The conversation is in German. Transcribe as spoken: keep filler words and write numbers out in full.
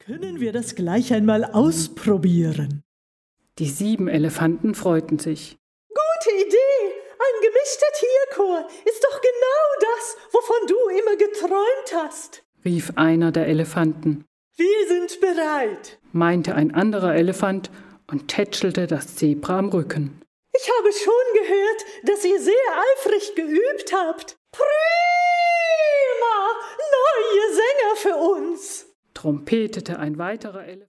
Können wir das gleich einmal ausprobieren? Die sieben Elefanten freuten sich. Gute Idee! Ein gemischter Tierchor ist doch genau das, wovon du immer geträumt hast, rief einer der Elefanten. Wir sind bereit, meinte ein anderer Elefant und tätschelte das Zebra am Rücken. Ich habe schon gehört, dass ihr sehr eifrig geübt habt. Prima! Neue Sänger für uns! Trompetete ein weiterer Elefant.